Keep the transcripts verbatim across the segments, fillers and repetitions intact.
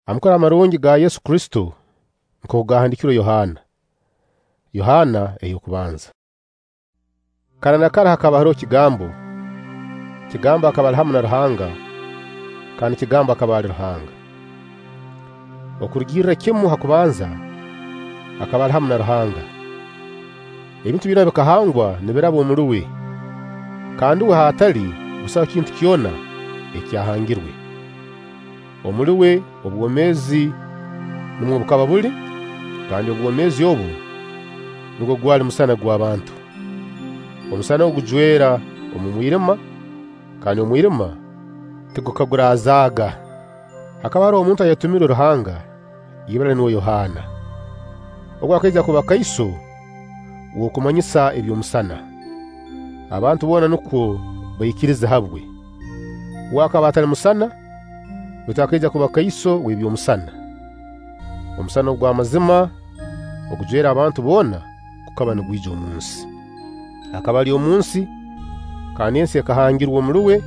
Amukora amarungi ga Yesu Kristo nko gahandikiro Yohana. Yohana eyo kubanza. Kana nakara hakaba haro kigambo. Kigambo akaba hamwe na Ruhanga. Kandi kigambo akaba ari Ruhanga. Okurugira kimu hakubanza akaba hamwe na Ruhanga. Ebintu bira bikahangwa nibirabo muri we. Kandi we hatali usaba kintu kiona ekyahangirwe. Omuri we obwomezi numwe bukaba buli kandi obwomezi obu nugo gwali musana gw'abantu. Omusana ogujwera omumwirima kandi omwirima tigukagura azaga. Akaba ari omuntu ayatumira Ruhanga yibara ni Yohana. Ogwa kaiza kuba kaiso wo kumanyisa ebyo musana. Abantu bona nuko bayikiriza habwe. Wakaba atali musana utakaiza kuba kaiso webyo musana. Omusana ogwa mazima okujwera abantu bona kukaba nigwijo munsi. Akaba ali omunsi kandi ensi yakahangirwa muruwe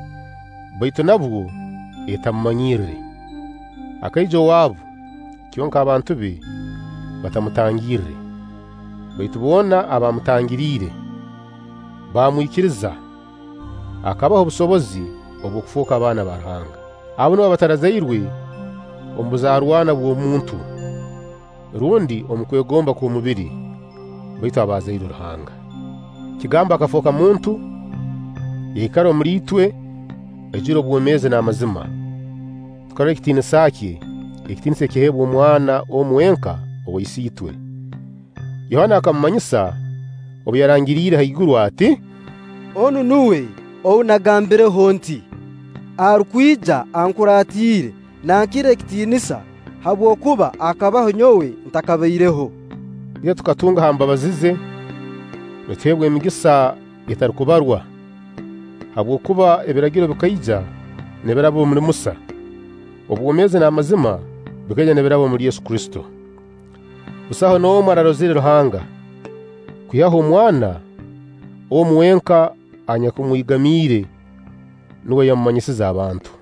baitu nabwo etamanyire. Akaijo wabo kyonka abantu be batamutangire. Baitu bona abamutangirire bamwikiriza akabaho obusobozi obukufuka abana ba Ruhanga. Abo no batarazairwe ombuzarwana bwo muntu rundi omukwegomba ku mubiri baitu abazairwe Ruhanga. Kigamba akafoka muntu yikaro muritwe ejiro bwomeze na amazima. Tukare kitine saki ekitinise kihebwa omwana omwenka owisitwe. Yohana akamanyisa obuyarangirire haiguru ati onu nuwe ounagambire honti arukwija ankuratire nankire kitinisa habwo kuba akabaho nyowe ntakabaireho. Iyo tukatunga hambabazize Retebwe emigisa itarukubarwa habwo kuba ebiragiro bikaija nebirabo muri Musa. Obwomeze na amazima bikaija nebirabo muri Yesu Kristo. Usaho no mararozire Ruhanga kuyaho omwana omwenka anyakumwigamire nuwe yamanyisiza abantu.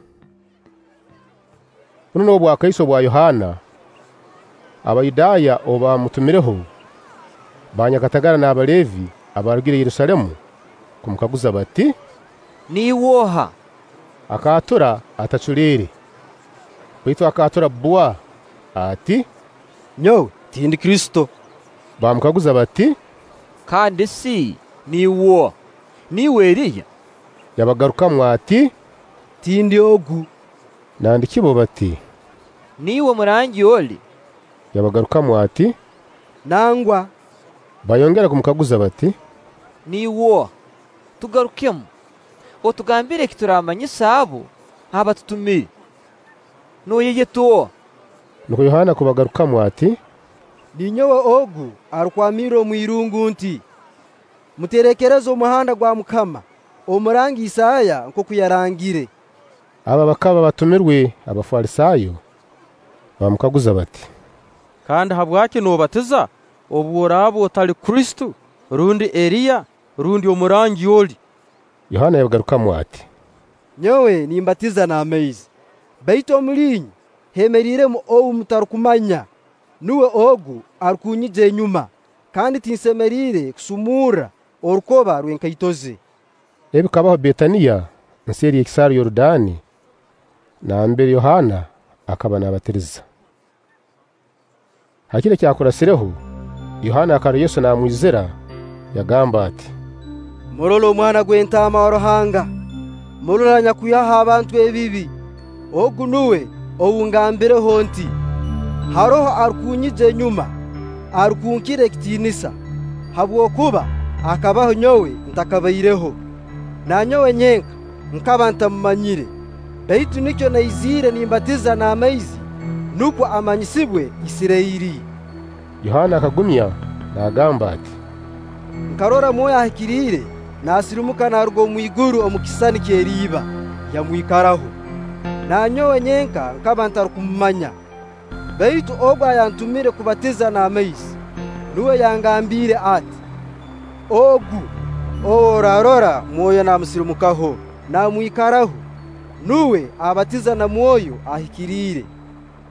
Kuno no bwa kaiso bwa Yohana abayidaya oba mutumireho banyakatagara na abalevi abarugire Yerusalemu kumukaguza bati ni woha. Akatura atachulire baitu akatura bwa ati nyo tindi Kristo. Bamukaguza bati kandi si ni wo ni weriya. Yabagaruka mwati tindi ogu. Nandikibo bati niwo murangi oli. Yabagaruka mwati nangwa. Bayongera kumukaguza bati niwo tugarukemu otugambire kituramanyisa abo aba tutumire noyeye to. Nuko Yohana kubagaruka mwati ninyowe ogu arukwamiro mwirungu nti muterekerezo umuhanda gwa Mukama omurangi Isaya nko kuyarangire. Aba bakaba batumirwe abafarisayo bamukaguza bati kandi habwaki no batiza obworabo otali Kristo rundi Eliya rundi omurangi oli. Yohana yabagaruka mwati nyowe nimbatiza na amaizi baitu omulinyi hemerire mu owu mutarukumanya nuwe ogu arukunyije nyuma kandi tinsemerire kusumura orukoba rwenkaitoze. Ebi kabaho Betania nseri ekisaro Yordani na mbere Yohana akaba nabatiriza. Hakire cyakurasireho Yohana akaro Yesu namwizera yagamba ati Morolo mwana gwentama wa Ruhanga mururanya kuyaha abantu ebibi ogu nuwe owungambire honti haroho arukunyije nyuma arukunkire kitinisa habwo kuba akabaho nyowe ntakabaireho na nyowe nyenka nkaba ntamumanyire baitu nicyo naizire nimbatiza na amaizi nuko amanyisibwe Isiraeli. Yohana akagumya nagamba ati nkarora moya hakirire nasirumuka narwo mwiguru omukisani keriba yamwikaraho na nyowe nyenka nkaba ntarukumanya baitu ogwa yantumire kubatiza na amaizi nuwe yangambire ati ogu orarora moyo namusirumukaho namwikaraho nuwe abatiza na mwoyo ahikirire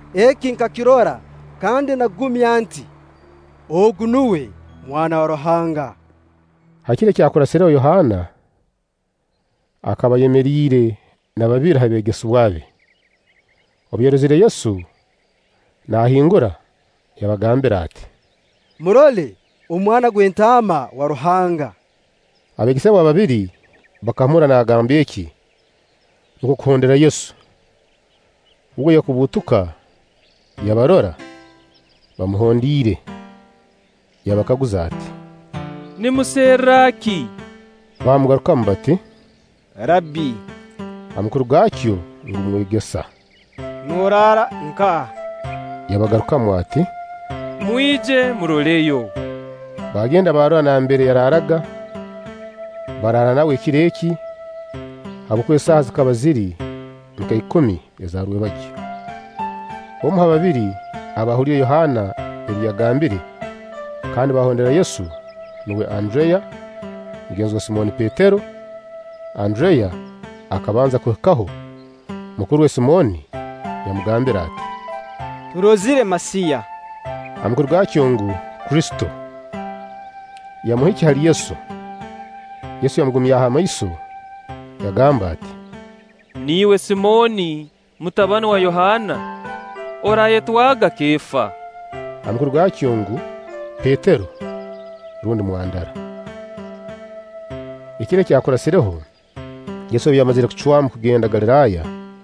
eki nkakirora kandi nagumya nti ogu nuwe mwana wa Ruhanga. Hakire cyakurasireho Yohana akaba yemerire na babiri habegesa ubwabe. Obyerezire Yesu nahingura yabagambira ati, murole umwana gw'entama wa Ruhanga. Abegesa wa babiri bakamura na agambiye iki nuko kuhondera Yesu. Ubwo yakubutuka yabarora bamuhondire yabakaguza ati, ni museraki. Bamugaruka mbati, Rabbi, amukuru gakyo ngumwegesa. Nurara nka. Yabagaruka mwati, mwije muroleyo. Bagenda barora na mbere yararaga barara nawe kireki abukwe saa zikaba ziri nka ikumi yazaruwe bajya. Omuha babiri abahuriye Yohana eliyagambire kandi bahondera Yesu nuwe Andrea mugenzi wa Simoni Petero. Andrea akabanza kukaho mukuru we Simoni yamugambira ati, Turozire Masiya. Amukuru gacyongu Kristo yamuhiki hari Yesu. Yesu yamugumya hama Yesu yagamba ati, niwe Simoni mutabani wa Yohana, oraye twaga Kefa. Amukuru gacyongu Petero rundi mwandara. Ikire cyakurasireho Yesu yamazire kuchwamu kugenda Galilaya.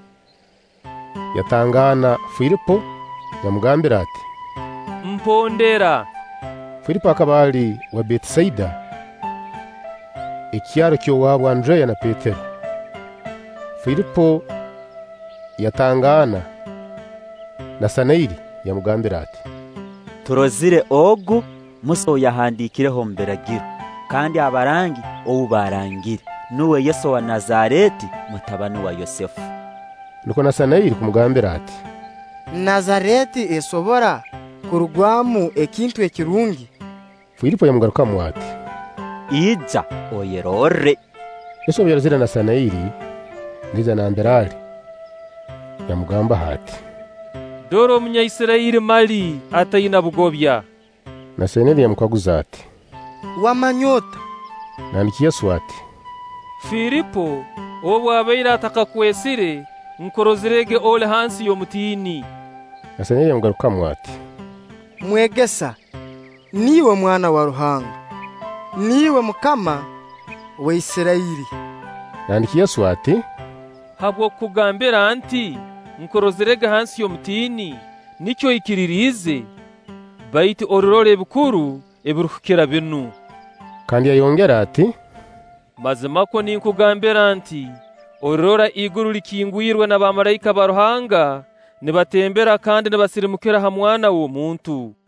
Yatangana Filipo yamugambira ati, mpondera. Filipo akabali wa Betsaida ikyaro cyo wabo Andrea na Petero. Filipo yatangana na Sanaili yamugambira ati, turozire ogu muso yahandikireho mberagiro kandi abarangi obubarangire nuwe Yesu wa Nazareti mutabani wa Yosefu. Nuko na Sanaili kumugambira ati, Nazareti esobora kurugwamu ekintu ekirungi. Filipo yamugaruka mwati, ija oyerore. Yesu yarazira na Sanaili niza na Anderali yamugamba hati, doro munya Isiraeli mali atayina bugobya. na Sanaili yamukaguza ati, Wamanyota. Nandiki Yesu ati, Filipo obwabeira atakakwesire nkorozirege ole hansi yo mutini. na Sanaili yamugaruka mwati, Mwegesa, niwe mwana wa Ruhanga, niwe mukama wa Isiraeli. Nandiki Yesu ati, habwo kugambira anti nkorozirege hansi yo mutini nicyo ikiririze baiti ororore bukuru eburukira binu. kandi yayongera ati, mazima ko ninkugambira anti orora iguru likingwirwe na bamarayika ba Ruhanga nibatembera kandi nibasirimukira ha mwana wo muntu.